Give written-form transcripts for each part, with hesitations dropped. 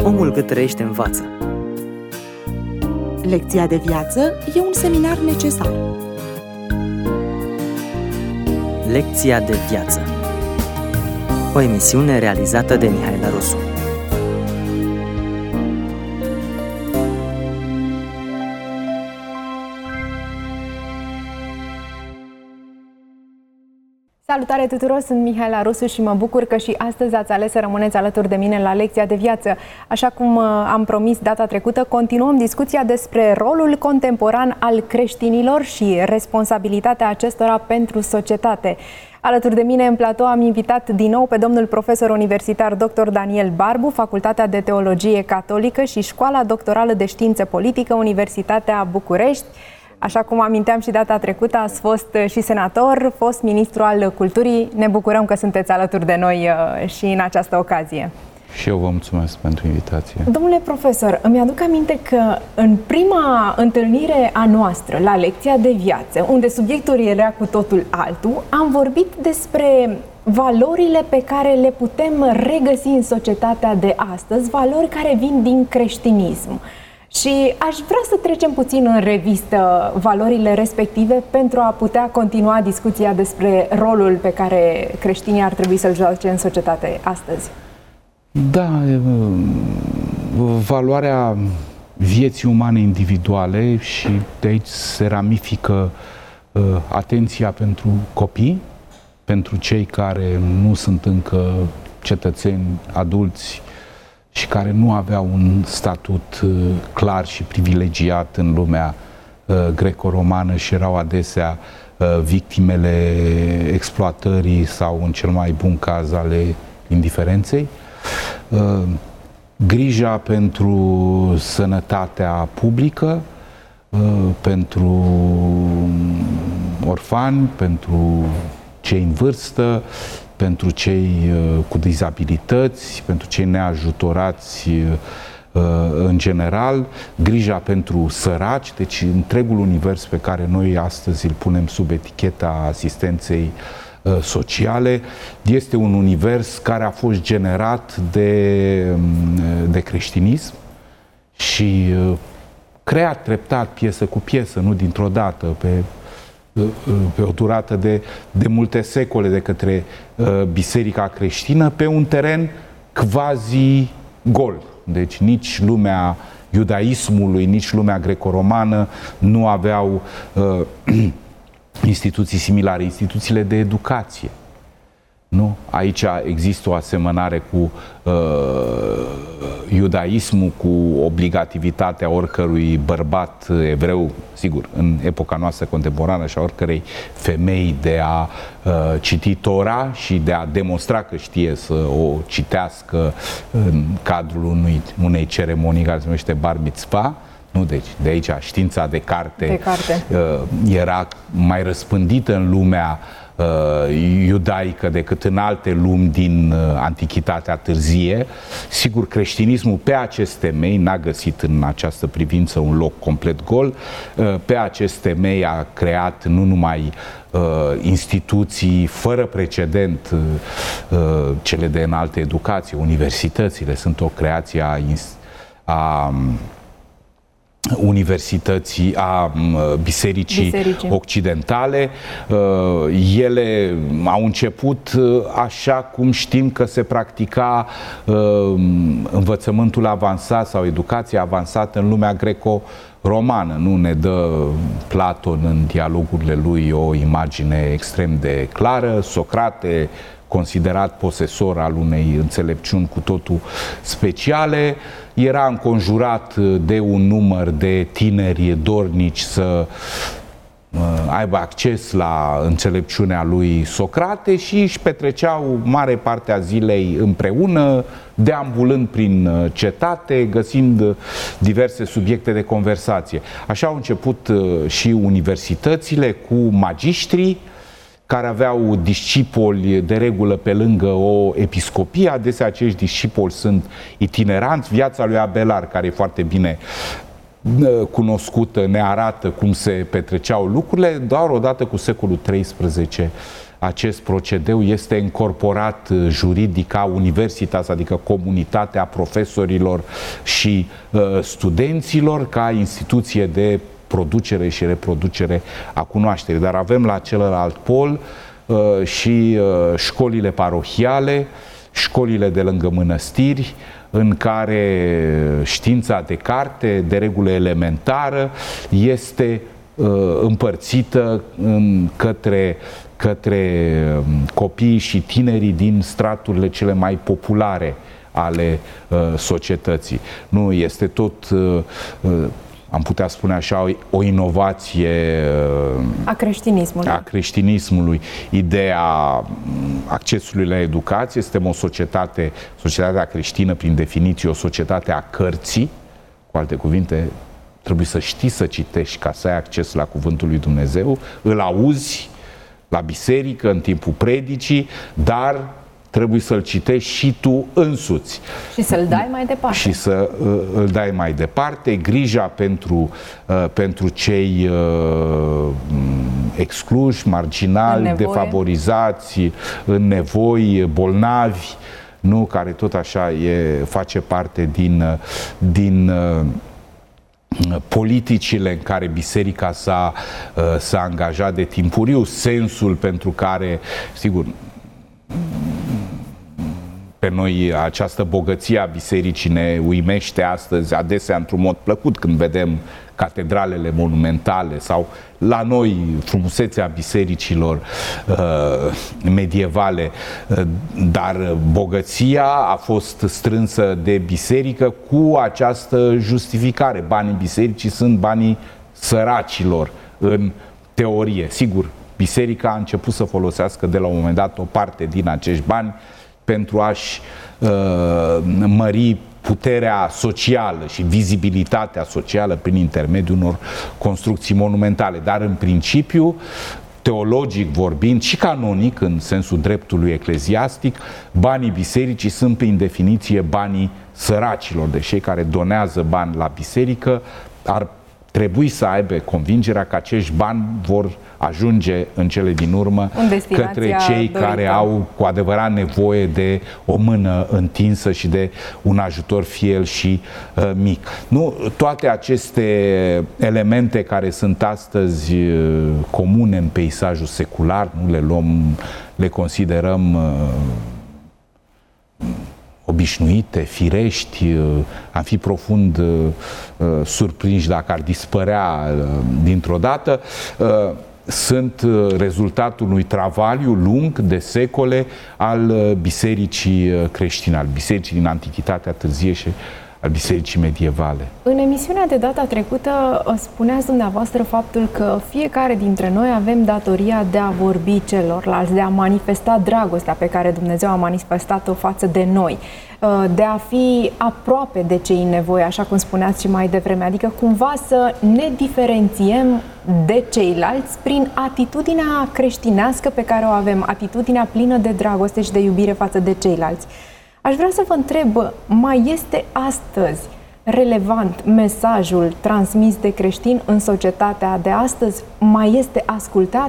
Omul cât trăiește învață. Lecția de viață e un seminar necesar. Lecția de viață. O emisiune realizată de Mihaela Rusu. Salutare tuturor, sunt Mihaela Rusu și mă bucur că și astăzi ați ales să rămâneți alături de mine la Lecția de viață. Așa cum am promis data trecută, continuăm discuția despre rolul contemporan al creștinilor și responsabilitatea acestora pentru societate. Alături de mine în platou am invitat din nou pe domnul profesor universitar dr. Daniel Barbu, Facultatea de Teologie Catolică și Școala Doctorală de Știință Politică, Universitatea București. Așa cum aminteam și data trecută, ați fost și senator, fost ministru al culturii. Ne bucurăm că sunteți alături de noi și în această ocazie. Și eu vă mulțumesc pentru invitație. Domnule profesor, îmi aduc aminte că în prima întâlnire a noastră, la Lecția de viață, unde subiectul era cu totul altul, am vorbit despre valorile pe care le putem regăsi în societatea de astăzi, valori care vin din creștinism. Și aș vrea să trecem puțin în revistă valorile respective pentru a putea continua discuția despre rolul pe care creștinii ar trebui să-l joace în societate astăzi. Da, valoarea vieții umane individuale și de aici se ramifică atenția pentru copii, pentru cei care nu sunt încă cetățeni adulți și care nu aveau un statut clar și privilegiat în lumea greco-romană și erau adesea victimele exploatării sau, în cel mai bun caz, ale indiferenței. Grija pentru sănătatea publică, pentru orfani, pentru cei în vârstă, pentru cei cu dizabilități, pentru cei neajutorați în general, grija pentru săraci, deci întregul univers pe care noi astăzi îl punem sub eticheta asistenței sociale, este un univers care a fost generat de creștinism și creat treptat, piesă cu piesă, nu dintr-o dată, pe o durată de multe secole de către biserica creștină, pe un teren quasi gol. Deci nici lumea iudaismului, nici lumea greco-romană nu aveau instituții similare, instituțiile de educație. Nu? Aici există o asemănare cu iudaismul, cu obligativitatea oricărui bărbat evreu, sigur, în epoca noastră contemporană, și a oricărei femei de a citi Tora și de a demonstra că știe să o citească în cadrul unei ceremonii care se numește bar mitzvah. Nu, deci de aici știința de carte era mai răspândită în lumea iudaică decât în alte lumi din Antichitatea târzie. Sigur, creștinismul pe acest temei n-a găsit în această privință un loc complet gol. Pe acest temei a creat nu numai instituții fără precedent, cele de înaltă educație, universitățile sunt o creație a universității, a bisericii occidentale. Ele au început așa cum știm că se practica învățământul avansat sau educația avansată în lumea greco-romană. Nu ne dă Platon în dialogurile lui o imagine extrem de clară. Socrate, considerat posesor al unei înțelepciuni cu totul speciale, era înconjurat de un număr de tineri dornici să aibă acces la înțelepciunea lui Socrate și își petreceau mare parte a zilei împreună, deambulând prin cetate, găsind diverse subiecte de conversație. Așa au început și universitățile cu magiștrii, care aveau discipoli de regulă pe lângă o episcopie. Adesea acești discipoli sunt itineranți. Viața lui Abelar, care e foarte bine cunoscută, ne arată cum se petreceau lucrurile. Doar odată cu secolul XIII acest procedeu este încorporat juridic ca universitas, adică comunitatea profesorilor și studenților, ca instituție de producere și reproducere a cunoașterii. Dar avem la celălalt pol și școlile parohiale, școlile de lângă mănăstiri, în care știința de carte, de regulă elementară, este împărțită către copiii și tinerii din straturile cele mai populare ale societății. Nu este tot, am putea spune așa, o inovație a creștinismului. Ideea accesului la educație. Suntem o societate, societatea creștină, prin definiție, o societate a cărții. Cu alte cuvinte, trebuie să știi să citești ca să ai acces la Cuvântul lui Dumnezeu, îl auzi la biserică, în timpul predicii, dar trebuie să-l citești și tu însuți. Și să-l dai mai departe. Și să îl dai mai departe. Grija pentru cei excluși, marginali, defavorizați, în nevoi, bolnavi, nu, care tot așa face parte din politicile în care biserica s-a angajat de timpuriu, sensul pentru care, sigur, pe noi această bogăție a bisericii ne uimește astăzi adesea într-un mod plăcut când vedem catedralele monumentale sau la noi frumusețea bisericilor medievale, dar bogăția a fost strânsă de biserică cu această justificare. Banii bisericii sunt banii săracilor în teorie. Sigur, biserica a început să folosească de la un moment dat o parte din acești bani pentru a-și mări puterea socială și vizibilitatea socială prin intermediul unor construcții monumentale. Dar în principiu, teologic vorbind și canonic, în sensul dreptului ecleziastic, banii bisericii sunt prin definiție banii săracilor. Deci cei care donează bani la biserică ar trebui să aibă convingerea că acești bani vor ajunge în cele din urmă către cei care au cu adevărat nevoie de o mână întinsă și de un ajutor fiel și mic. Nu, toate aceste elemente care sunt astăzi comune în peisajul secular, nu le luăm, le considerăm obișnuite, firești, am fi profund surprinși dacă ar dispărea dintr-o dată, sunt rezultatul unui travaliu lung de secole al bisericii creștine, al bisericii din Antichitatea târzie și al bisericii medievale. În emisiunea de data trecută spuneați dumneavoastră faptul că fiecare dintre noi avem datoria de a vorbi celorlalți, de a manifesta dragostea pe care Dumnezeu a manifestat-o față de noi, de a fi aproape de cei în nevoie, așa cum spuneați și mai devreme, adică cumva să ne diferențiem de ceilalți prin atitudinea creștinească pe care o avem, atitudinea plină de dragoste și de iubire față de ceilalți. Aș vrea să vă întreb, mai este astăzi relevant mesajul transmis de creștini în societatea de astăzi? Mai este ascultat?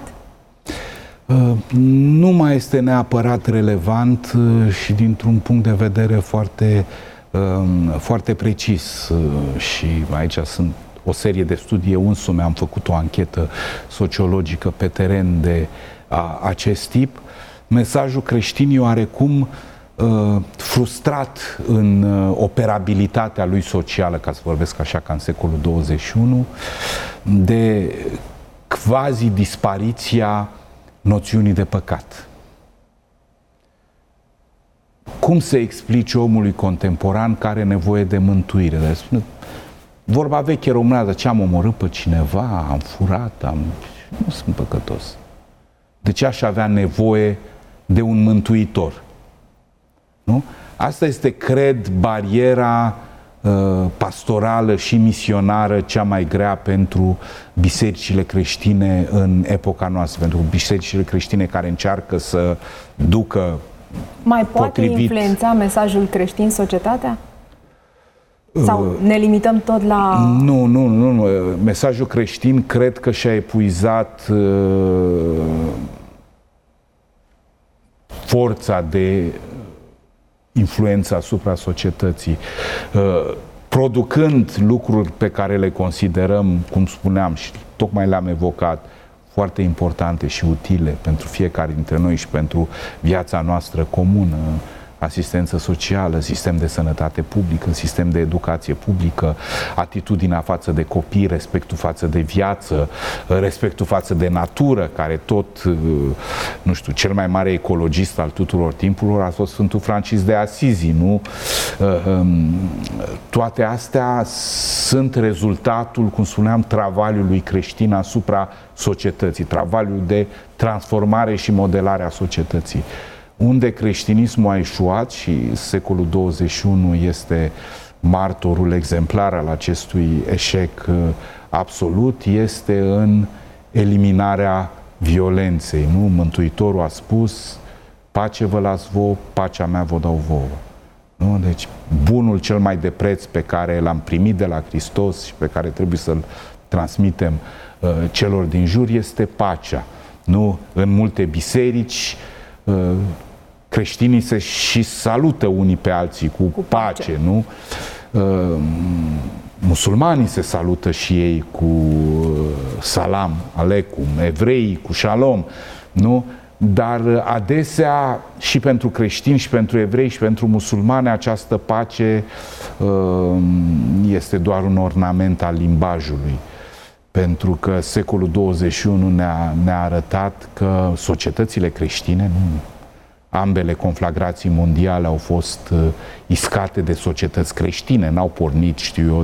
Nu mai este neapărat relevant și dintr-un punct de vedere foarte precis. Și aici sunt o serie de studii. Eu însumi am făcut o anchetă sociologică pe teren de acest tip. Mesajul creștin e oarecum frustrat în operabilitatea lui socială, ca să vorbesc așa ca în secolul 21, de quasi-dispariția noțiunii de păcat. Cum se explice omului contemporan care are nevoie de mântuire? Dar spune, vorba veche românească, ce am omorât pe cineva, am furat, nu sunt păcătos. De ce aș avea nevoie de un mântuitor? Nu? Asta este, cred, bariera pastorală și misionară cea mai grea pentru bisericile creștine în epoca noastră, pentru bisericile creștine care încearcă să ducă mai poate influența mesajul creștin societatea? Sau ne limităm tot la... Nu. Mesajul creștin cred că și-a epuizat forța de influență asupra societății, producând lucruri pe care le considerăm, cum spuneam și tocmai le-am evocat, foarte importante și utile pentru fiecare dintre noi și pentru viața noastră comună: asistență socială, sistem de sănătate publică, sistem de educație publică, atitudinea față de copii, respectul față de viață, respectul față de natură, care tot, nu știu, cel mai mare ecologist al tuturor timpurilor a fost Sfântul Francis de Asizi, nu? Toate astea sunt rezultatul, cum spuneam, travaliului creștin asupra societății, travaliul de transformare și modelare a societății. Unde creștinismul a eșuat, și secolul 21 este martorul exemplar al acestui eșec absolut, este în eliminarea violenței. Nu? Mântuitorul a spus: pace vă las vouă, pacea mea vă dau vouă. Nu? Deci bunul cel mai de preț pe care l-am primit de la Hristos și pe care trebuie să-l transmitem celor din jur este pacea. Nu? În multe biserici creștinii se și salută unii pe alții cu pace, nu? Musulmanii se salută și ei cu salam aleikum, evreii cu shalom, nu? Dar adesea și pentru creștini și pentru evrei și pentru musulmani această pace este doar un ornament al limbajului. Pentru că secolul 21 ne-a arătat că societățile creștine, ambele conflagrații mondiale au fost iscate de societăți creștine, n-au pornit, știu eu,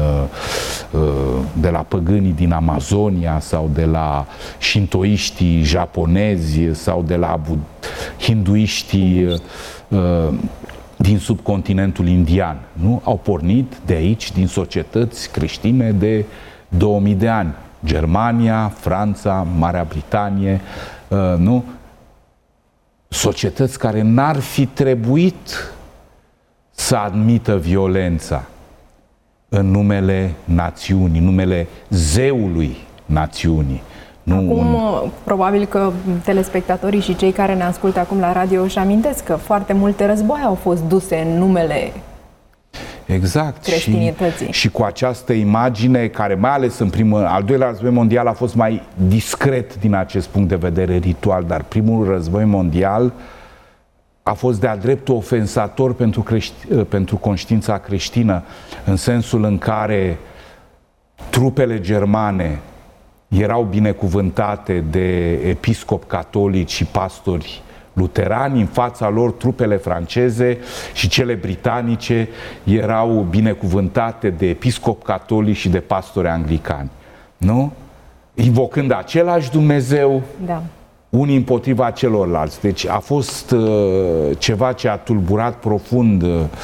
de la păgânii din Amazonia sau de la șintoiștii japonezi sau de la hinduiștii din subcontinentul indian. Nu? Au pornit de aici, din societăți creștine de 2000 de ani. Germania, Franța, Marea Britanie, nu? Societăți care n-ar fi trebuit să admită violența în numele națiunii, numele zeului națiunii. Acum, probabil că telespectatorii și cei care ne ascultă acum la radio își amintesc că foarte multe războaie au fost duse în numele creștinității. Și cu această imagine care, mai ales în al doilea război mondial, a fost mai discret din acest punct de vedere ritual, dar primul război mondial a fost de-a dreptul ofensator pentru conștiința creștină, în sensul în care trupele germane erau binecuvântate de episcopi catolici și pastori luterani, în fața lor trupele franceze și cele britanice erau binecuvântate de episcopi catolici și de pastori anglicani. Nu? Invocând același Dumnezeu, da, unii împotriva celorlalți. Deci a fost ceva ce a tulburat profund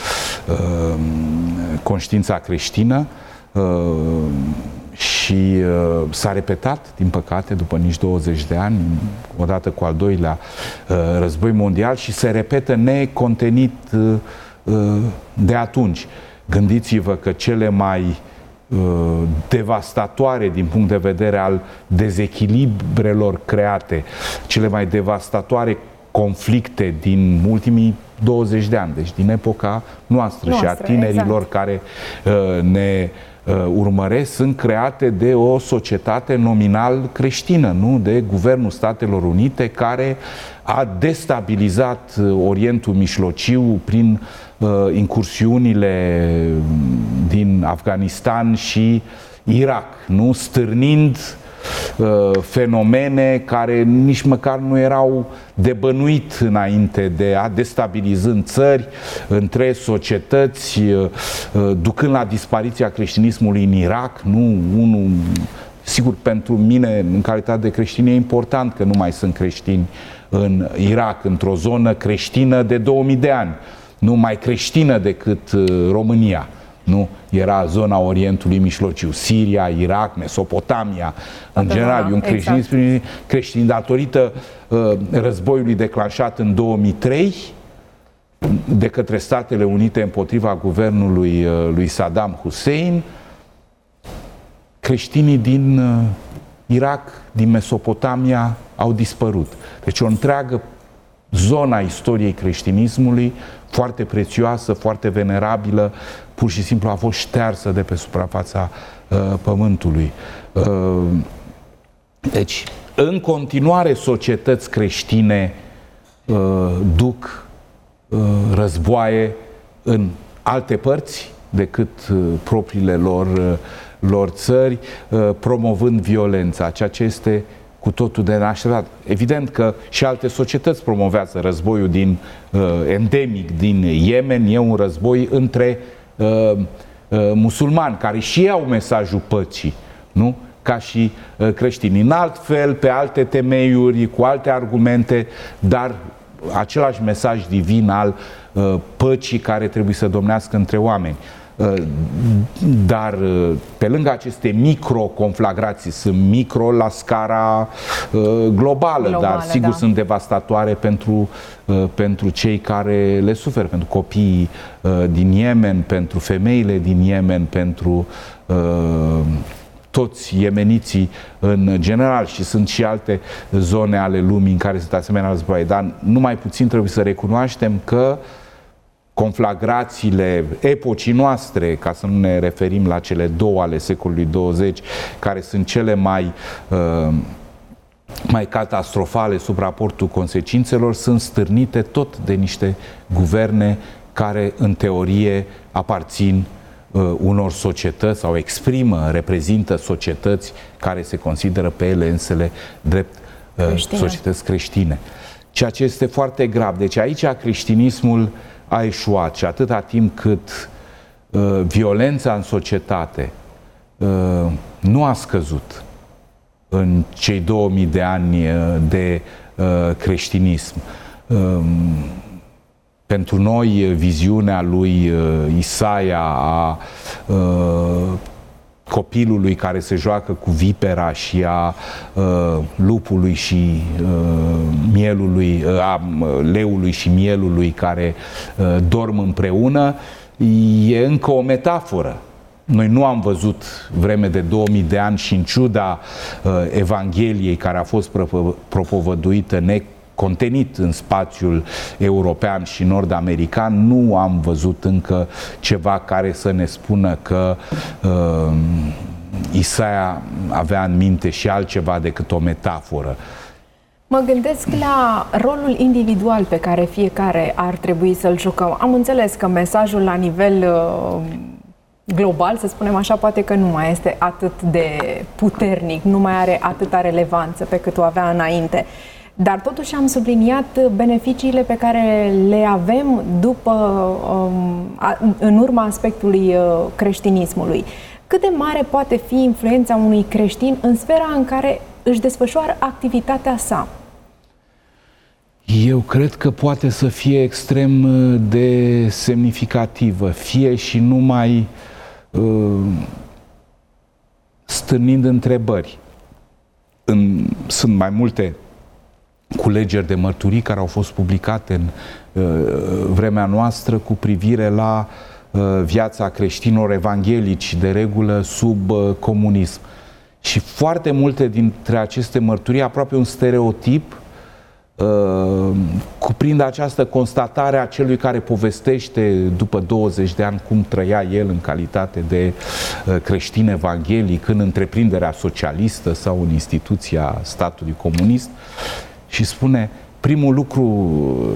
conștiința creștină și s-a repetat, din păcate, după nici 20 de ani, odată cu al doilea război mondial, și se repetă necontenit de atunci. Gândiți-vă că cele mai devastatoare din punct de vedere al dezechilibrelor create, cele mai devastatoare conflicte din ultimii 20 de ani, deci din epoca noastră și a tinerilor, exact, care ne urmăresc, sunt create de o societate nominal creștină, nu? De Guvernul Statelor Unite, care a destabilizat Orientul Mijlociu prin incursiunile din Afganistan și Irak, nu? Stârnind fenomene care nici măcar nu erau de bănuit înainte, destabilizând țări, între societăți, ducând la dispariția creștinismului în Irak. Sigur, pentru mine, în calitate de creștin, e important că nu mai sunt creștini în Irak, într-o zonă creștină de 2000 de ani, nu mai creștină decât România. Nu? Era zona Orientului Mijlociu, Siria, Irak, Mesopotamia, în general, e un creștinism, exact, creștin datorită războiului declanșat în 2003 de către Statele Unite împotriva guvernului lui Saddam Hussein. Creștinii din Irak, din Mesopotamia au dispărut. Deci o întreagă zona istoriei creștinismului, foarte prețioasă, foarte venerabilă, pur și simplu a fost ștearsă de pe suprafața pământului. Deci, în continuare, societăți creștine duc războaie în alte părți decât propriile lor țări, promovând violența, ceea ce este cu totul de neașteptat. Evident că și alte societăți promovează războiul endemic din Yemen, e un război între musulmani, care și ei au mesajul păcii, nu? Ca și creștini. În alt fel, pe alte temeiuri, cu alte argumente, dar același mesaj divin al păcii care trebuie să domnească între oameni. Dar pe lângă aceste microconflagrații, sunt micro la scara globală, dar sigur sunt devastatoare pentru cei care le suferă, pentru copiii din Yemen, pentru femeile din Yemen, pentru toți iemeniții în general, și sunt și alte zone ale lumii în care sunt asemenea războaie. Dar numai puțin trebuie să recunoaștem că conflagrațiile epocii noastre, ca să nu ne referim la cele două ale secolului 20, care sunt cele mai catastrofale sub raportul consecințelor, sunt stârnite tot de niște guverne care în teorie aparțin unor societăți sau reprezintă societăți care se consideră pe ele însele drept societăți creștine. Ceea ce este foarte grav. Deci aici creștinismul a eșuat și atâta timp cât violența în societate nu a scăzut în cei 2000 de ani de creștinism. Pentru noi, viziunea lui Isaia a copilului care se joacă cu vipera și a lupului și mielului, a leului și mielului care dorm împreună, e încă o metaforă. Noi nu am văzut vreme de 2000 de ani și în ciuda Evangheliei care a fost propovăduită contenit în spațiul european și nord-american, nu am văzut încă ceva care să ne spună că Isaia avea în minte și altceva decât o metaforă. Mă gândesc la rolul individual pe care fiecare ar trebui să-l jucăm. Am înțeles că mesajul la nivel global, să spunem așa, poate că nu mai este atât de puternic, nu mai are atâta relevanță pe cât o avea înainte. Dar totuși am subliniat beneficiile pe care le avem în urma aspectului creștinismului. Cât de mare poate fi influența unui creștin în sfera în care își desfășoară activitatea sa? Eu cred că poate să fie extrem de semnificativă, fie și numai stârnind întrebări. Sunt mai multe culegeri de mărturii care au fost publicate în vremea noastră cu privire la viața creștinilor evanghelici, de regulă sub comunism. Și foarte multe dintre aceste mărturii, aproape un stereotip, cuprind această constatare a celui care povestește după 20 de ani cum trăia el în calitate de creștin evanghelic în întreprinderea socialistă sau în instituția statului comunist, și spune: primul lucru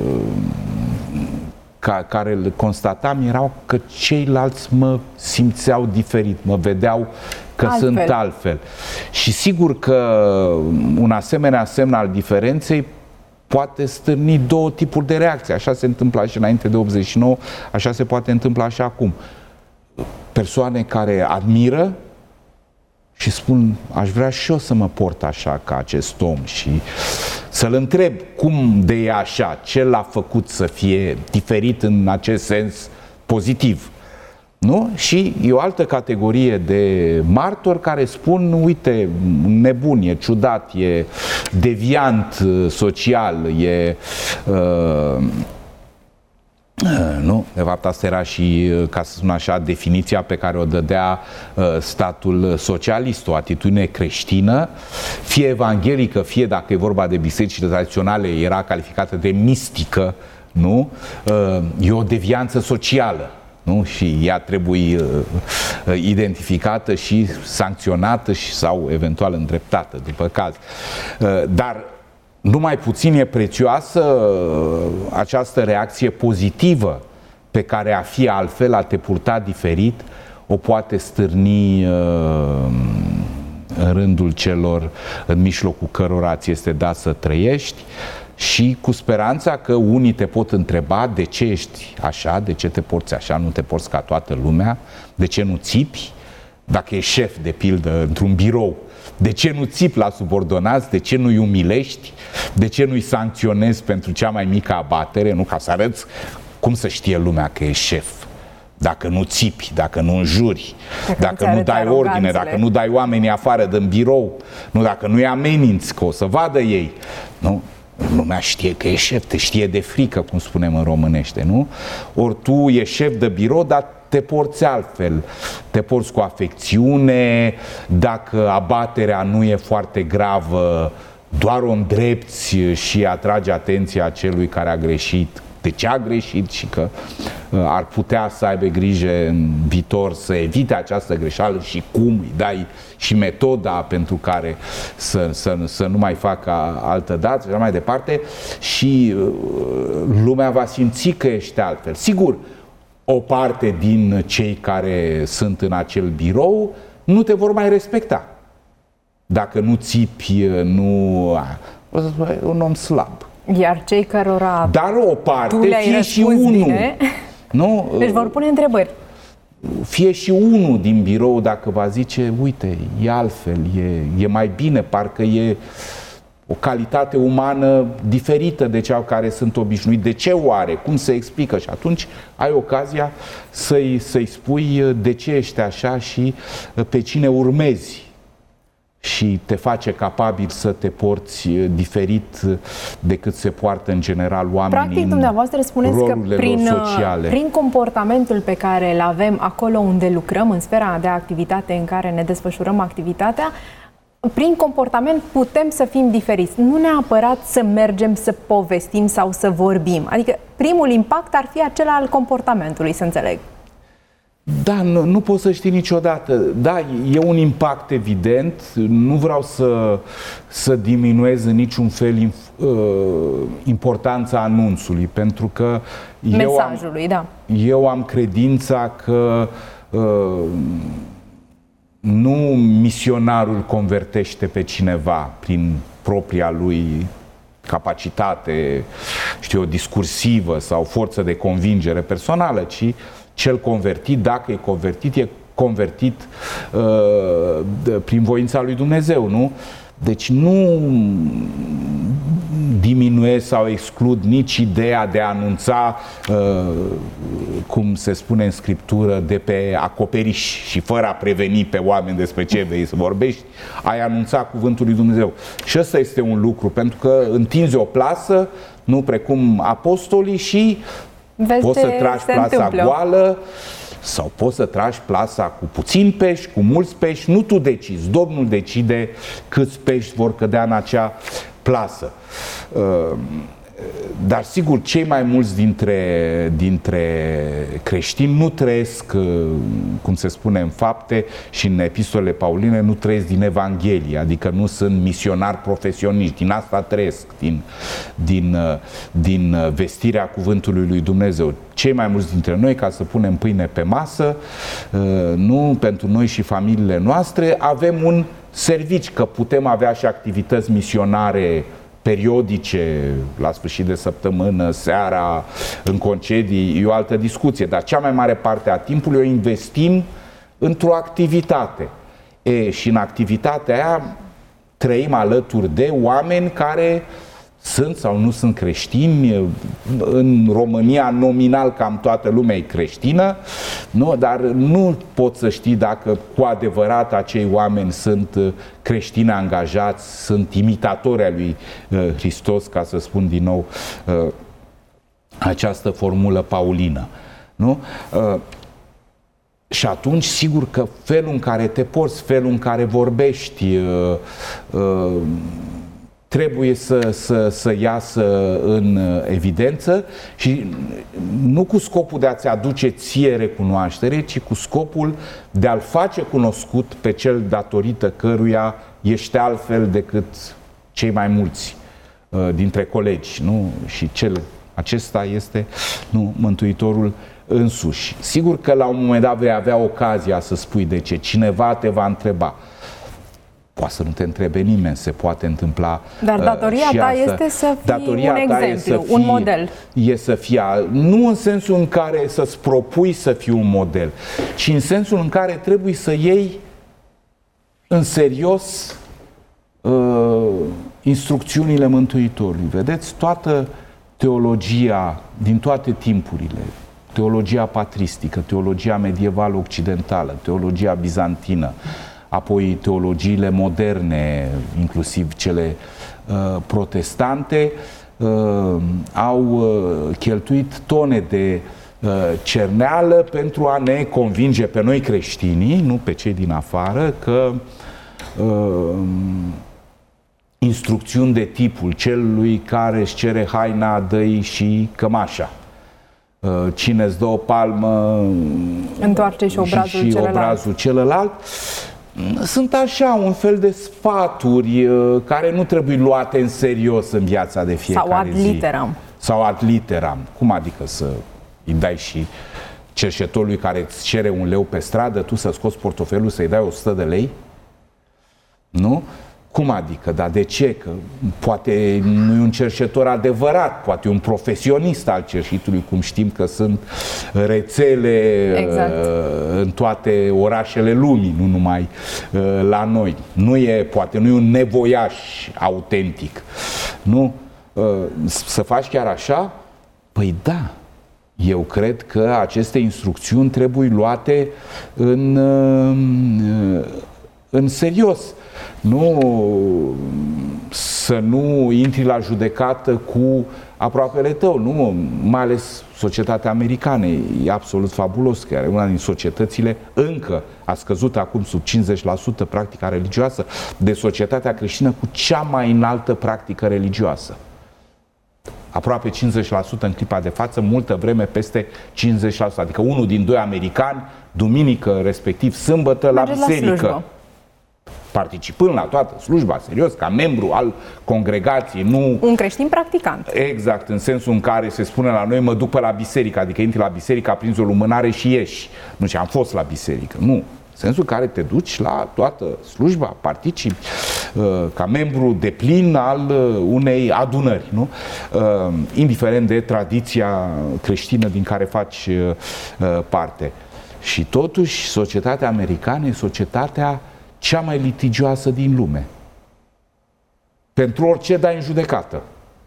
care îl constatam erau că ceilalți mă simțeau diferit, mă vedeau că sunt altfel. Și sigur că un asemenea semn al diferenței poate stârni două tipuri de reacții. Așa se întâmpla și înainte de 89, așa se poate întâmpla și acum. Persoane care admiră și spun: aș vrea și eu să mă port așa ca acest om, și să-l întreb cum de e așa, ce l-a făcut să fie diferit în acest sens pozitiv. Nu? Și e o altă categorie de martori care spun: uite, nebun, e ciudat, e deviant social, Nu? De fapt, asta era și, ca să spun așa, definiția pe care o dădea statul socialist, o atitudine creștină, fie evanghelică, fie, dacă e vorba de bisericile tradiționale, era calificată de mistică, nu? E o devianță socială. Nu? Și ea trebuie identificată și sancționată sau eventual îndreptată, după caz. Dar numai puțin e prețioasă această reacție pozitivă pe care a fi altfel, a te purta diferit, o poate stârni în rândul celor în mijlocul cărora ți este dat să trăiești, și cu speranța că unii te pot întreba de ce ești așa, de ce te porți așa, nu te porți ca toată lumea, de ce nu țipi, dacă ești șef, de pildă, într-un birou, de ce nu țipi la subordonați, de ce nu-i umilești, de ce nu-i sancționezi pentru cea mai mică abatere, nu, ca să arăți cum să știe lumea că ești șef. Dacă nu țipi, dacă nu înjuri, dacă nu dai ordine, dacă nu dai oamenii afară din birou, nu, dacă nu-i ameninți, că o să vadă ei, nu? Lumea știe că e șef, te știe de frică, cum spunem în românește, nu? Ori tu ești șef de birou, dar te porți altfel, te porți cu afecțiune, dacă abaterea nu e foarte gravă, doar o îndrepți și atragi atenția celui care a greșit, de ce a greșit și că ar putea să aibă grijă în viitor să evite această greșeală și cum îi dai și metoda pentru care să nu mai facă altă dată și așa mai departe, și lumea va simți că ești altfel. Sigur, o parte din cei care sunt în acel birou nu te vor mai respecta. Dacă nu țipi, o să spui, un om slab. Iar cei cărora dar o parte, fie și unul, nu? Deci vor pune întrebări. Fie și unul din birou, dacă va zice, uite, e altfel, e mai bine, parcă e o calitate umană diferită de cea care sunt obișnuit. De ce oare? Cum se explică? Și atunci ai ocazia să-i spui de ce ești așa și pe cine urmezi. Și te face capabil să te porți diferit decât se poartă în general oamenii. Practic, dumneavoastră spuneți că prin comportamentul pe care îl avem acolo unde lucrăm, în sfera de activitate în care ne desfășurăm activitatea, prin comportament putem să fim diferiți. Nu neapărat să mergem să povestim sau să vorbim. Adică primul impact ar fi acela al comportamentului, să înțeleg. Da, nu poți să știi niciodată. Da, e un impact evident. Nu vreau să diminuez în niciun fel importanța anunțului, pentru că mesajului, eu am credința că nu misionarul convertește pe cineva prin propria lui capacitate, discursivă sau forță de convingere personală, ci cel convertit, dacă e convertit prin voința lui Dumnezeu, nu? Deci nu diminuez sau exclud nici ideea de a anunța, cum se spune în Scriptură, de pe acoperiș și fără a preveni pe oameni despre ce vei să vorbești, ai anunța cuvântul lui Dumnezeu. Și ăsta este un lucru, pentru că întinzi o plasă, nu precum apostolii, și poți să tragi plasa goală sau poți să tragi plasa cu puțin pești, cu mulți pești. Nu tu decizi, Domnul decide câți pești vor cădea în acea plasă. Dar sigur, cei mai mulți dintre creștini nu trăiesc, cum se spune în fapte și în epistolele pauline, nu trăiesc din Evanghelie, adică nu sunt misionari profesioniști, din asta trăiesc, din vestirea cuvântului lui Dumnezeu. Cei mai mulți dintre noi, ca să punem pâine pe masă, nu pentru noi și familiile noastre, avem un serviciu, că putem avea și activități misionare periodice, la sfârșit de săptămână, seara, în concedii, e o altă discuție, dar cea mai mare parte a timpului o investim într-o activitate. Și în activitatea aia trăim alături de oameni care sunt sau nu sunt creștini. În România, nominal, cam toată lumea e creștină, nu? Dar nu poți să știi dacă cu adevărat acei oameni sunt creștini angajați, sunt imitatori ai lui Hristos, ca să spun din nou această formulă paulină. Nu? Și atunci, sigur că felul în care te porți, felul în care vorbești, trebuie să iasă în evidență și nu cu scopul de a-ți aduce ție recunoaștere, ci cu scopul de a-l face cunoscut pe cel datorită căruia ești altfel decât cei mai mulți dintre colegi. Nu? Și acesta este Mântuitorul însuși. Sigur că la un moment dat vei avea ocazia să spui de ce. Cineva te va întreba. Poate să nu te întrebe nimeni, se poate întâmpla. Dar datoria ta este să fii un exemplu, un model. E să fie, nu în sensul în care să-ți propui să fii un model, ci în sensul în care trebuie să iei în serios instrucțiunile Mântuitorului. Vedeți, toată teologia din toate timpurile, teologia patristică, teologia medievală occidentală, teologia bizantină, apoi teologiile moderne, inclusiv cele protestante, au cheltuit tone de cerneală pentru a ne convinge pe noi creștinii, nu pe cei din afară, că instrucțiuni de tipul celui care își cere haina, dă-i și cămașa. Cine îți dă o palmă, întoarce și obrazul celălalt. Sunt așa un fel de sfaturi care nu trebuie luate în serios în viața de fiecare zi. Sau ad literam. Cum adică să îi dai și cerșetorului care îți cere un leu pe stradă, tu să scoți portofelul să-i dai 100 de lei? Nu? Cum adică? Dar de ce? Că poate nu e un cerșetor adevărat, poate e un profesionist al cerșitului, cum știm că sunt rețele în toate orașele lumii, nu numai la noi. Poate nu e un nevoiaș autentic. Nu? Să faci chiar așa? Păi da. Eu cred că aceste instrucțiuni trebuie luate în serios. Să nu intri la judecată cu aproapele tău, nu? Mai ales societatea americană. E absolut fabulos că are una din societățile, încă a scăzut acum sub 50% practica religioasă, de societatea creștină cu cea mai înaltă practică religioasă. Aproape 50% în clipa de față, multă vreme peste 50%. Adică unul din doi americani, duminică, respectiv sâmbătă, la biserică. Participând la toată slujba, serios, ca membru al congregației, nu... Un creștin practicant. Exact, în sensul în care se spune la noi, mă duc pe la biserică, adică intri la biserică, aprinzi o lumânare și ieși. Nu, am fost la biserică, nu. În sensul în care te duci la toată slujba, participi ca membru deplin al unei adunări, nu? Indiferent de tradiția creștină din care faci parte. Și totuși, societatea americană e societatea cea mai litigioasă din lume. Pentru orice dai în judecată.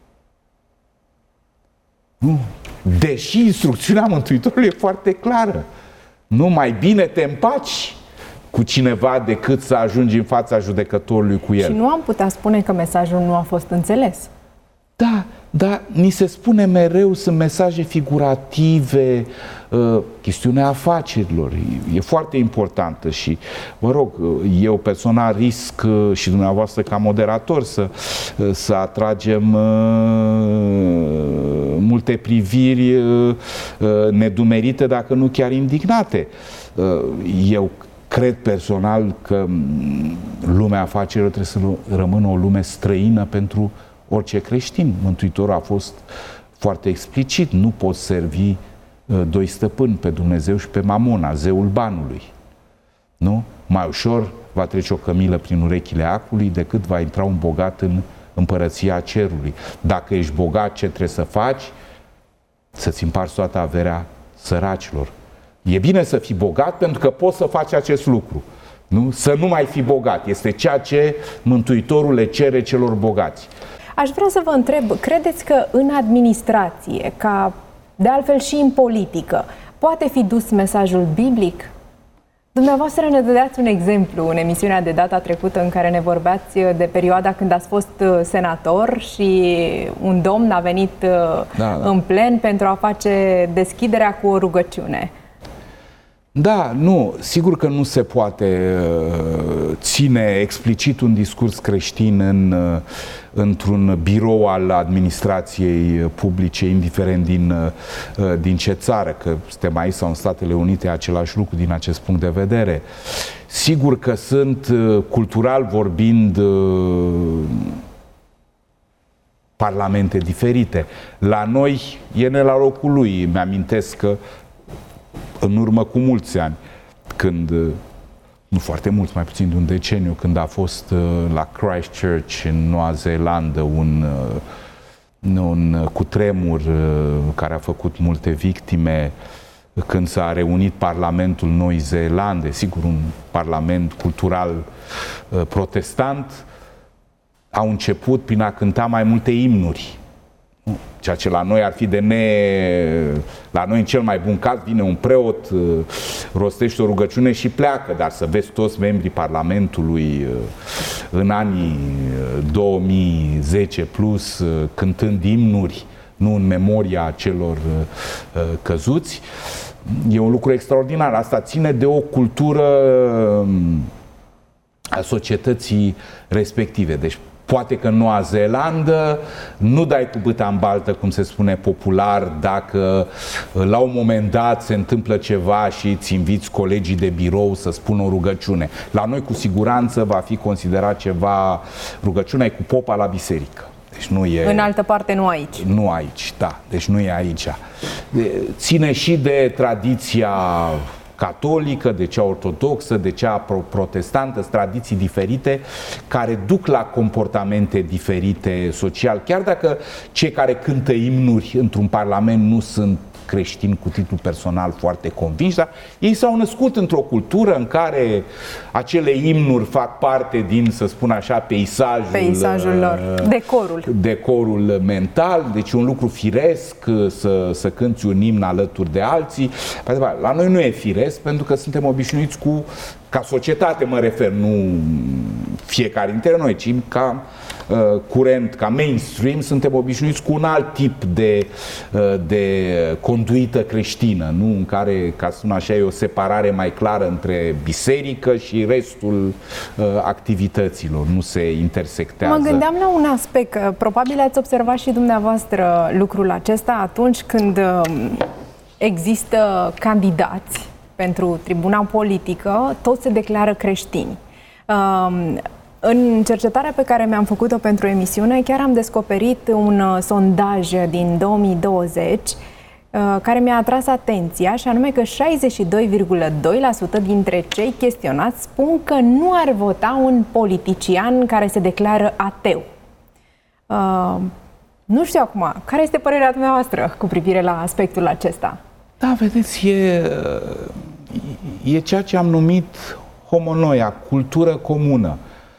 Nu. Deși instrucțiunea Mântuitorului e foarte clară. Nu, mai bine te împaci cu cineva decât să ajungi în fața judecătorului cu el. Și nu am putea spune că mesajul nu a fost înțeles. Da, dar ni se spune mereu, sunt mesaje figurative, chestiunea afacerilor. E foarte importantă și, vă rog, eu personal risc și dumneavoastră ca moderator să atragem multe priviri nedumerite, dacă nu chiar indignate. Eu cred personal că lumea afacerilor trebuie să rămână o lume străină pentru orice creștin. Mântuitorul a fost foarte explicit. Nu poți servi doi stăpâni, pe Dumnezeu și pe Mamona, zeul banului. Nu? Mai ușor va trece o cămilă prin urechile acului decât va intra un bogat în împărăția cerului. Dacă ești bogat, ce trebuie să faci? Să-ți împarți toată averea săracilor. E bine să fii bogat pentru că poți să faci acest lucru. Nu? Să nu mai fii bogat. Este ceea ce Mântuitorul le cere celor bogați. Aș vrea să vă întreb, credeți că în administrație, ca de altfel și în politică, poate fi dus mesajul biblic? Dumneavoastră ne dădeați un exemplu în emisiunea de data trecută în care ne vorbeați de perioada când ați fost senator și un domn a venit în plen pentru a face deschiderea cu o rugăciune. Da, nu, sigur că nu se poate ține explicit un discurs creștin într-un birou al administrației publice, indiferent din ce țară, că suntem aici sau în Statele Unite, același lucru din acest punct de vedere. Sigur că sunt, cultural vorbind, parlamente diferite. La noi e ne la locul lui. Mi-amintesc că în urmă cu mulți ani, când, nu foarte mulți, mai puțin de un deceniu, când a fost la Christchurch, în Noua Zeelandă, un cutremur care a făcut multe victime, când s-a reunit Parlamentul Noii Zeelande, sigur un parlament cultural protestant, au început prin a cânta mai multe imnuri. Ceea ce la noi ar fi La noi, în cel mai bun caz, vine un preot, rostește o rugăciune și pleacă, dar să vezi toți membrii Parlamentului în anii 2010 plus cântând imnuri, nu în memoria celor căzuți, e un lucru extraordinar. Asta ține de o cultură a societății respective. Deci poate că în Noua Zeelandă nu dai cu bâta în baltă, cum se spune popular, dacă la un moment dat se întâmplă ceva și îți inviți colegii de birou să spună o rugăciune. La noi cu siguranță va fi considerat ceva, rugăciunea e cu popa la biserică. Deci nu e, în altă parte, nu aici. Nu aici, da. Deci nu e aici. Ține și de tradiția catolică, de cea ortodoxă, de cea protestantă, tradiții diferite care duc la comportamente diferite social. Chiar dacă cei care cântă imnuri într-un parlament nu sunt creștini cu titlu personal foarte convinși, dar ei s-au născut într-o cultură în care acele imnuri fac parte din, să spun așa, peisajul lor, decorul mental, deci un lucru firesc să cânți un imn alături de alții. La noi nu e firesc, pentru că suntem obișnuiți ca societate mă refer, nu fiecare dintre noi, ci ca curent, ca mainstream, suntem obișnuiți cu un alt tip de conduită creștină, nu? În care, ca să spun așa, e o separare mai clară între biserică și restul activităților, nu se intersectează. Mă gândeam la un aspect, că probabil ați observat și dumneavoastră lucrul acesta atunci când există candidați pentru tribuna politică, toți se declară creștini. În cercetarea pe care mi-am făcut-o pentru emisiune, chiar am descoperit un sondaj din 2020 care mi-a atras atenția, și anume că 62,2% dintre cei chestionați spun că nu ar vota un politician care se declară ateu. Nu știu acum, care este părerea dumneavoastră cu privire la aspectul acesta? Da, vedeți, e ceea ce am numit homonoia, cultură comună.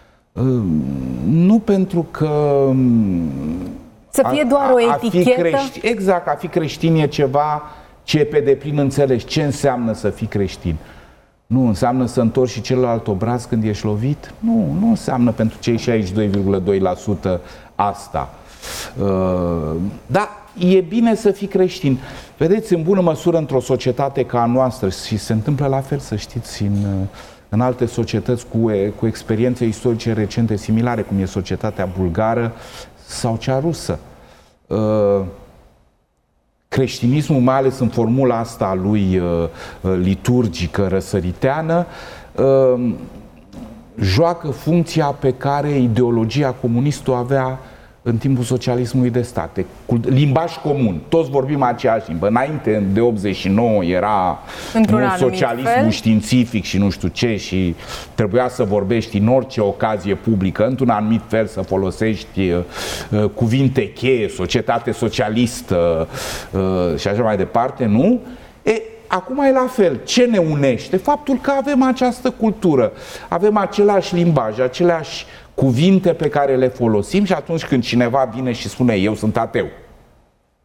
Nu pentru că să fie doar o etichetă. Exact, a fi creștin e ceva ce e pe deplin înțeles. Ce înseamnă să fii creștin? Nu înseamnă să întorci și celălalt obraz când ești lovit? Nu înseamnă pentru cei 62,2% asta. Da, e bine să fii creștin. Vedeți, în bună măsură, într-o societate ca a noastră, și se întâmplă la fel, să știți, în alte societăți cu experiențe istorice recente similare, cum e societatea bulgară sau cea rusă. Creștinismul, mai ales în formula asta a lui liturgică răsăriteană, joacă funcția pe care ideologia comunistă o avea în timpul socialismului de stat. Limbaj comun. Toți vorbim aceeași limbă. Înainte de 89 era socialismul științific și nu știu ce și trebuia să vorbești în orice ocazie publică, într-un anumit fel, să folosești cuvinte cheie, societate socialistă și așa mai departe, nu? Acum e la fel. Ce ne unește? Faptul că avem această cultură, avem același limbaj, aceleași cuvinte pe care le folosim și atunci când cineva vine și spune eu sunt ateu,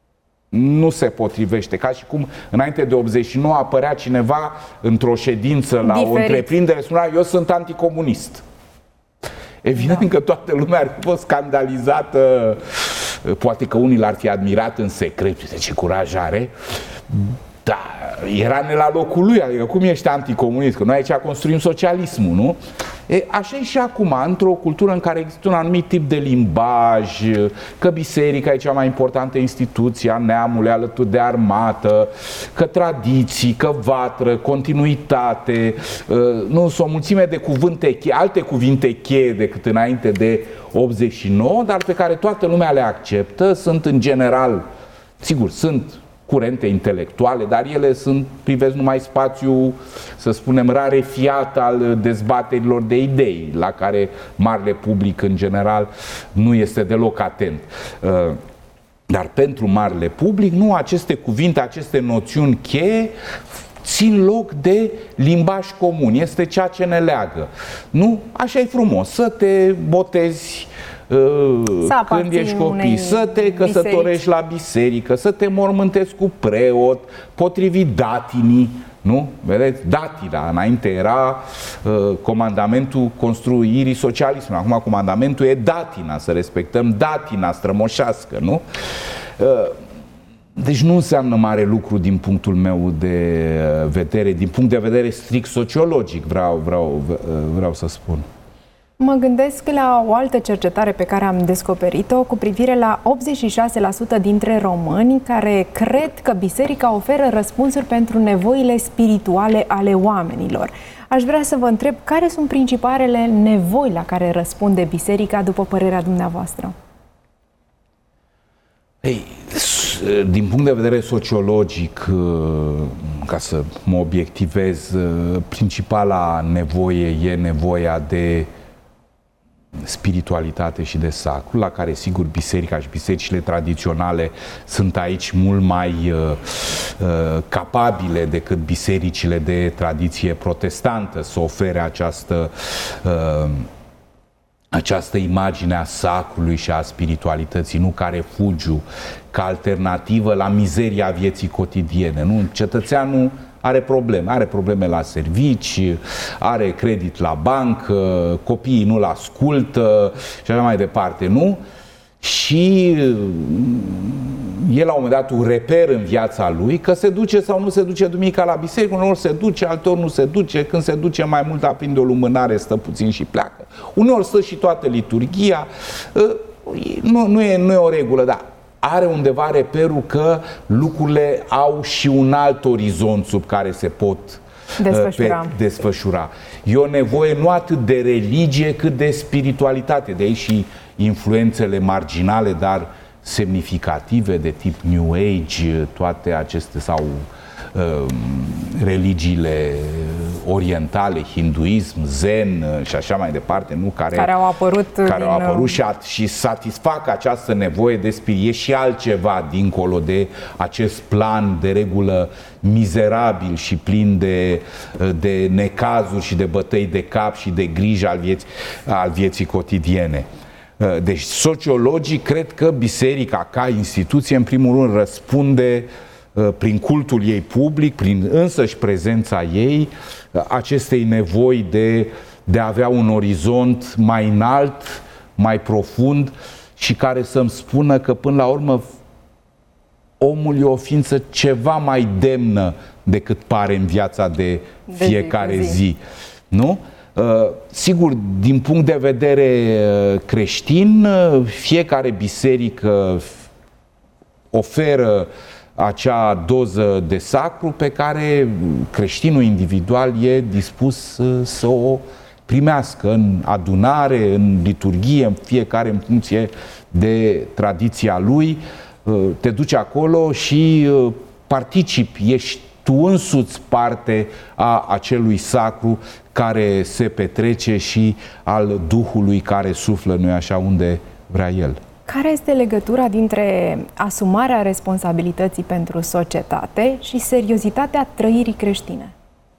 nu se potrivește. Ca și cum înainte de 89 apărea cineva într-o ședință la o întreprindere, spunea: eu sunt anticomunist. Evident că toată lumea ar fi fost scandalizată, poate că unii l-ar fi admirat în secret, ce curaj are, da, era ne la locul lui, adică cum ești anticomunist, că noi aici construim socialismul, nu? Așa e și acum, într-o cultură în care există un anumit tip de limbaj, că biserica e cea mai importantă instituție a neamului alături de armată, că tradiții, că vatră, continuitate, nu, sunt o mulțime de cuvinte cheie, alte cuvinte cheie decât înainte de 89, dar pe care toată lumea le acceptă, sunt în general, sigur, sunt curente intelectuale, dar ele privesc numai spațiul, să spunem, rarefiat al dezbaterilor de idei, la care marele public în general nu este deloc atent. Dar pentru marele public, nu, aceste cuvinte, aceste noțiuni cheie țin loc de limbaj comun, este ceea ce ne leagă. Nu? Așa e frumos, să te botezi când ești copil, să te căsătorești la biserică, să te mormântezi cu preot, potrivit datinii, nu? Vedeți? Datina, înainte era comandamentul construirii socialismului, acum comandamentul e datina, să respectăm datina strămoșească, nu? Deci nu înseamnă mare lucru din punctul meu de vedere, din punct de vedere strict sociologic, vreau să spun. Mă gândesc la o altă cercetare pe care am descoperit-o cu privire la 86% dintre români care cred că biserica oferă răspunsuri pentru nevoile spirituale ale oamenilor. Aș vrea să vă întreb care sunt principalele nevoi la care răspunde biserica, după părerea dumneavoastră? Ei, din punct de vedere sociologic, ca să mă obiectivez, principala nevoie e nevoia de spiritualitate și de sacru, la care, sigur, biserica și bisericile tradiționale sunt aici mult mai capabile decât bisericile de tradiție protestantă să ofere această imagine a sacrului și a spiritualității, nu ca refugiu, ca alternativă la mizeria vieții cotidiene. Nu? Cetățeanul are probleme la servici, are credit la bancă, copiii nu-l ascultă și așa mai departe, nu? Și e la un moment dat un reper în viața lui că se duce sau nu se duce duminica la biserică, uneori se duce, alteori nu se duce, când se duce mai mult aprinde o lumânare, stă puțin și pleacă. Uneori stă și toată liturghia, nu e o regulă, dar are undeva reperul că lucrurile au și un alt orizont sub care se pot desfășura. E o nevoie nu atât de religie cât de spiritualitate, de aici și influențele marginale, dar semnificative de tip New Age, toate aceste sau religiile orientale, hinduism, zen și așa mai departe, nu? Care au apărut și satisfac această nevoie de spirit. E și altceva dincolo de acest plan de regulă mizerabil și plin de necazuri și de bătăi de cap și de griji al vieții cotidiene. Deci, sociologii cred că biserica ca instituție, în primul rând, răspunde prin cultul ei public, prin însăși prezența ei, acestei nevoi de a avea un orizont mai înalt, mai profund și care să-mi spună că până la urmă omul e o ființă ceva mai demnă decât pare în viața de fiecare zi. Nu? Sigur, din punct de vedere creștin, fiecare biserică oferă acea doză de sacru pe care creștinul individual e dispus să o primească în adunare, în liturghie, în fiecare în funcție de tradiția lui. Te duci acolo și participi, ești tu însuți parte a acelui sacru care se petrece și al Duhului care suflă, nu-i așa, unde vrea El. Care este legătura dintre asumarea responsabilității pentru societate și seriozitatea trăirii creștine?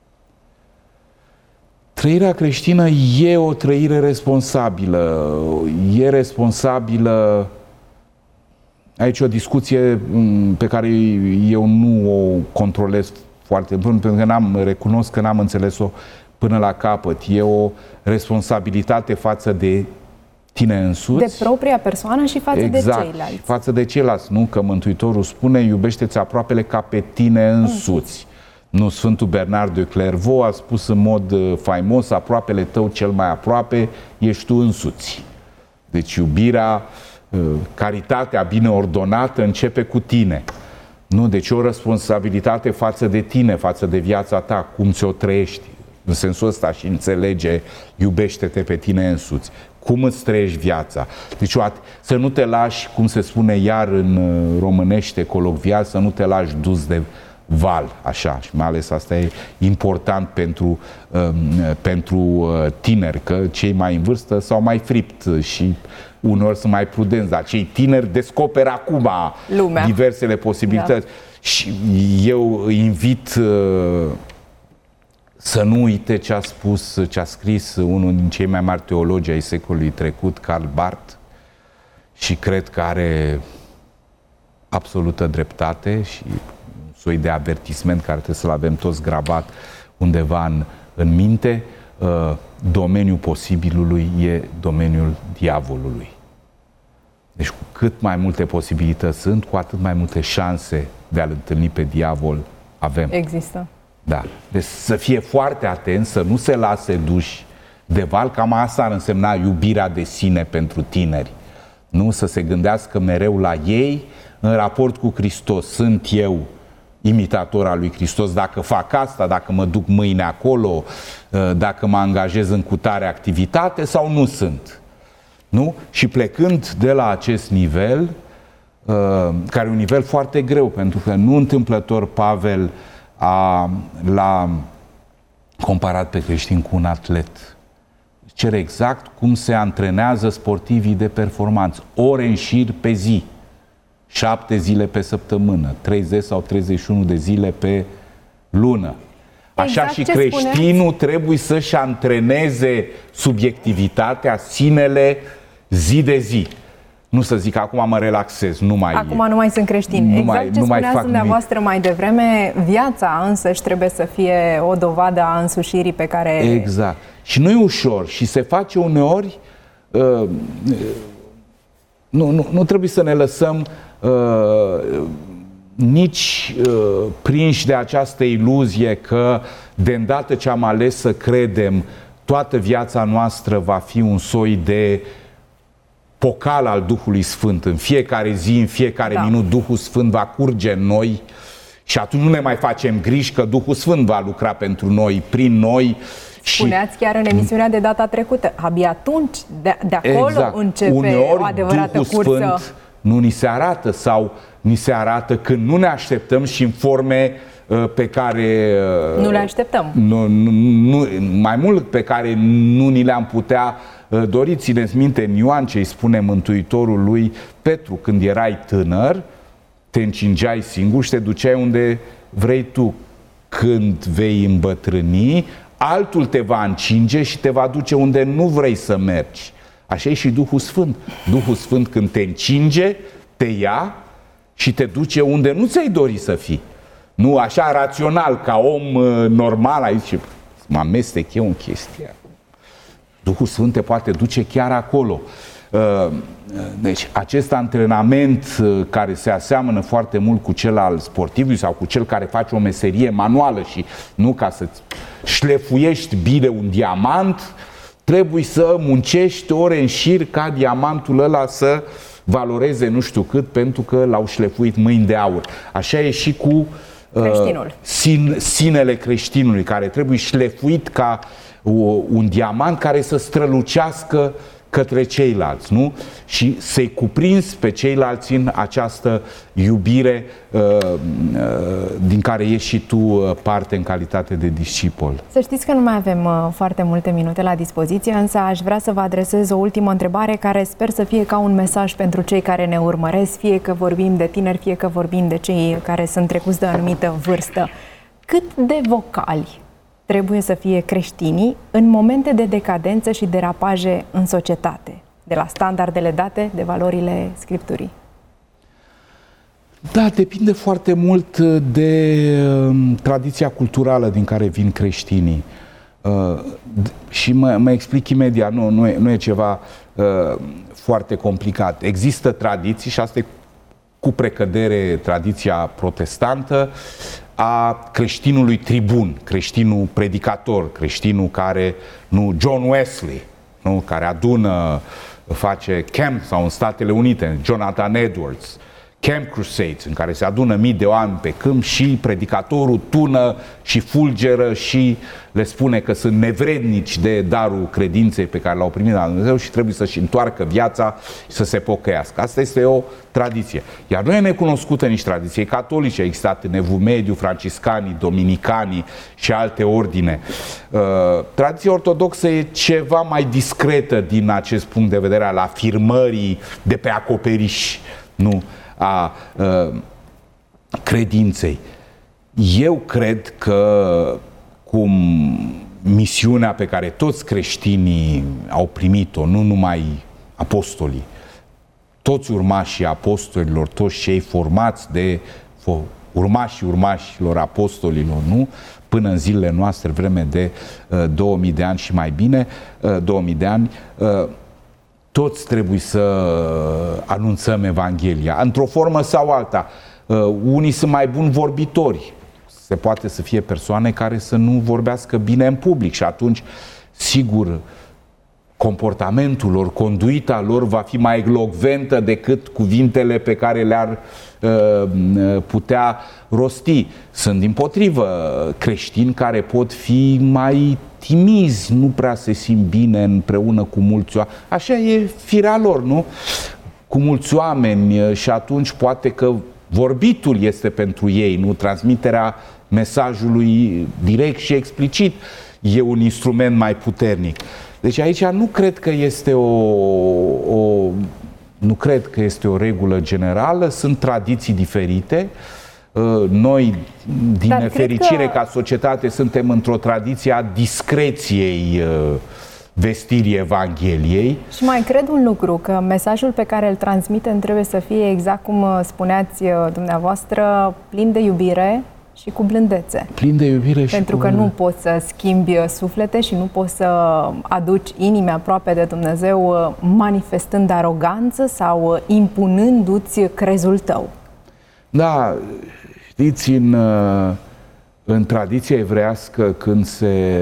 Trăirea creștină e o trăire responsabilă. E responsabilă Aici o discuție pe care eu nu o controlez foarte bine, pentru că recunosc că n-am înțeles-o până la capăt. E o responsabilitate față de tine însuți. De propria persoană și față de ceilalți. Și față de ceilalți, nu? Că Mântuitorul spune, iubește-ți aproapele ca pe tine însuți. Nu, Sfântul Bernard de Clairvaux a spus în mod faimos, aproapele tău cel mai aproape ești tu însuți. Deci iubirea, caritatea bine ordonată începe cu tine. Nu? Deci o responsabilitate față de tine, față de viața ta, cum ți-o trăiești. În sensul ăsta și înțelege, iubește-te pe tine însuți. Cum îți trăiești viața? Deci să nu te lași, cum se spune iar în românește colocvial, să nu te lași dus de val, așa, și mai ales asta e important pentru tineri, că cei mai în vârstă s-au mai fript și uneori sunt mai prudenți, dar cei tineri descoperă acum diversele posibilități. Da. Și eu îi invit să nu uite ce a spus, ce a scris unul din cei mai mari teologi ai secolului trecut, Karl Barth, și cred că are absolută dreptate și soi de avertisment care trebuie să-l avem toți gravat undeva în minte. Domeniul posibilului e domeniul diavolului. Deci cu cât mai multe posibilități sunt, cu atât mai multe șanse de a-l întâlni pe diavol avem. Există. Da. Deci să fie foarte atent, să nu se lase duși de val, cam asta ar însemna iubirea de sine pentru tineri. Nu să se gândească mereu la ei în raport cu Hristos. Sunt eu imitator al lui Hristos dacă fac asta, dacă mă duc mâine acolo, dacă mă angajez în cutare activitate sau nu sunt. Nu? Și plecând de la acest nivel, care e un nivel foarte greu, pentru că nu întâmplător Pavel l-a comparat pe creștin cu un atlet. Cere exact cum se antrenează sportivii de performanță. Ore în șir pe zi, 7 zile pe săptămână, 30 sau 31 de zile pe lună. Așa exact și creștinul trebuie să-și antreneze subiectivitatea, sinele, zi de zi. Nu să zic, acum mă relaxez, acum nu mai sunt creștin. Exact ce spuneați dumneavoastră mai devreme, viața însăși trebuie să fie o dovadă a însușirii pe care... Exact. Și nu e ușor și se face uneori... Nu trebuie să ne lăsăm nici prinși de această iluzie că de îndată ce am ales să credem, toată viața noastră va fi un soi de pocal al Duhului Sfânt. În fiecare zi, în fiecare minut, Duhul Sfânt va curge în noi și atunci nu ne mai facem griji că Duhul Sfânt va lucra pentru noi, prin noi. Spuneați chiar în emisiunea de data trecută, abia atunci, de acolo începe uneori, o adevărată Duhul cursă. Sfânt nu ni se arată sau ni se arată când nu ne așteptăm și în forme pe care... Nu le așteptăm. Mai mult pe care nu ni le-am putea dori. Țineți minte în Ioan ce îi spune Mântuitorul lui Petru, când erai tânăr, te încingeai singur și te duceai unde vrei tu. Când vei îmbătrâni, altul te va încinge și te va duce unde nu vrei să mergi. Așa e și Duhul Sfânt. Duhul Sfânt când te încinge, te ia și te duce unde nu ți-ai dori să fii. Nu așa rațional, ca om normal, aici mă amestec eu în chestia. Duhul Sfânt te poate duce chiar acolo. Deci acest antrenament care se aseamănă foarte mult cu cel al sportivului sau cu cel care face o meserie manuală și nu ca să șlefuiești bine un diamant, trebuie să muncești ore în șir ca diamantul ăla să valoreze nu știu cât, pentru că l-au șlefuit mâini de aur. Așa e și cu sinele creștinului, care trebuie șlefuit ca un diamant care să strălucească către ceilalți, nu? Și să-i cuprinzi pe ceilalți în această iubire din care ești și tu parte în calitate de discipol. Să știți că nu mai avem foarte multe minute la dispoziție, însă aș vrea să vă adresez o ultimă întrebare care sper să fie ca un mesaj pentru cei care ne urmăresc, fie că vorbim de tineri, fie că vorbim de cei care sunt trecuți de o anumită vârstă. Cât de vocali trebuie să fie creștinii în momente de decadență și derapaje în societate, de la standardele date, de valorile Scripturii? Da, depinde foarte mult de tradiția culturală din care vin creștinii. Și mă explic imediat, nu e ceva foarte complicat. Există tradiții, și asta e cu precădere tradiția protestantă, a creștinului tribun, creștinul predicator, creștinul care, John Wesley, care adună, face camp, sau în Statele Unite, Jonathan Edwards, Camp Crusades, în care se adună mii de oameni pe câmp și predicatorul tună și fulgeră și le spune că sunt nevrednici de darul credinței pe care l-au primit de la Dumnezeu și trebuie să-și întoarcă viața și să se pocăiască. Asta este o tradiție. Iar nu e necunoscută nici tradiție catolice, a existat în Evul Mediu, franciscanii, dominicanii și alte ordine. Tradiția ortodoxă e ceva mai discretă din acest punct de vedere al afirmării de pe acoperiș, a credinței. Eu cred că cum misiunea pe care toți creștinii au primit-o, nu numai apostolii, toți urmașii apostolilor, toți cei formați de urmașilor apostolilor, până în zilele noastre, vreme de 2000 de ani și mai bine, 2000 de ani, toți trebuie să anunțăm Evanghelia, într-o formă sau alta. Unii sunt mai buni vorbitori. Se poate să fie persoane care să nu vorbească bine în public și atunci, sigur, comportamentul lor, conduita lor va fi mai elocventă decât cuvintele pe care le-ar putea rosti. Sunt dimpotrivă creștini care pot fi mai timizi, nu prea se simt bine împreună cu mulți oameni. Așa e firea lor, nu? Cu mulți oameni și atunci poate că vorbitul este pentru ei, nu? Transmiterea mesajului direct și explicit e un instrument mai puternic. Deci aici nu cred că este nu cred că este o regulă generală, sunt tradiții diferite. Noi, din nefericire, ca societate, suntem într-o tradiție a discreției vestirii Evangheliei. Și mai cred un lucru, că mesajul pe care îl transmitem trebuie să fie, exact cum spuneați dumneavoastră, plin de iubire și cu blândețe. Plin de iubire și pentru că nu poți să schimbi suflete și nu poți să aduci inimi aproape de Dumnezeu manifestând aroganță sau impunându-ți crezul tău. Da, știți, în tradiția evrească, când se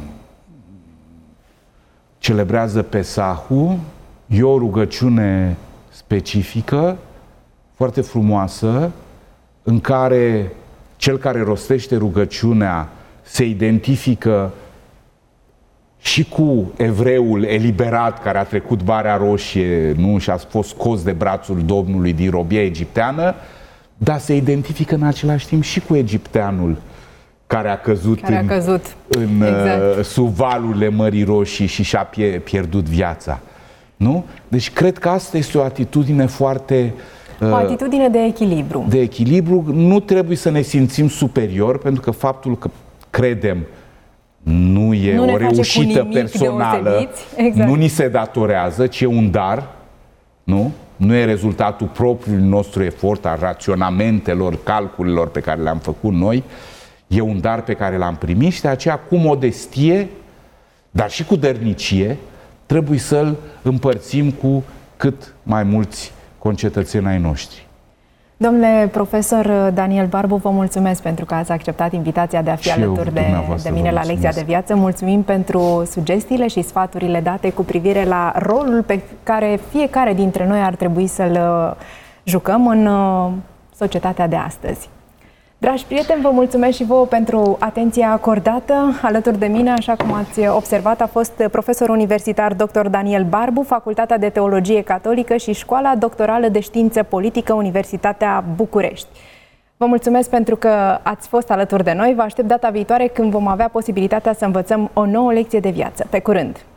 celebrează Pesahul, e o rugăciune specifică, foarte frumoasă, în care cel care rostește rugăciunea se identifică și cu evreul eliberat care a trecut Marea Roșie, și a fost scos de brațul Domnului din robia egipteană, dar se identifică în același timp și cu egipteanul care a căzut, exact, sub valurile Mării Roșii și și-a pierdut viața. Nu? Deci cred că asta este o atitudine foarte... O atitudine de echilibru. De echilibru. Nu trebuie să ne simțim superior, pentru că faptul că credem nu e o reușită personală, exact, nu ni se datorează, ci e un dar, nu? Nu e rezultatul propriului nostru efort, al raționamentelor, calculelor pe care le-am făcut noi, e un dar pe care l-am primit și de aceea cu modestie, dar și cu dărnicie, trebuie să-l împărțim cu cât mai mulți concetățeni ai noștri. Domnule profesor Daniel Barbu, vă mulțumesc pentru că ați acceptat invitația de a fi alături de mine la Lecția de Viață. Mulțumim pentru sugestiile și sfaturile date cu privire la rolul pe care fiecare dintre noi ar trebui să-l jucăm în societatea de astăzi. Dragi prieteni, vă mulțumesc și vouă pentru atenția acordată. Alături de mine, așa cum ați observat, a fost profesor universitar dr. Daniel Barbu, Facultatea de Teologie Catolică și Școala Doctorală de Știință Politică, Universitatea București. Vă mulțumesc pentru că ați fost alături de noi. Vă aștept data viitoare când vom avea posibilitatea să învățăm o nouă lecție de viață. Pe curând!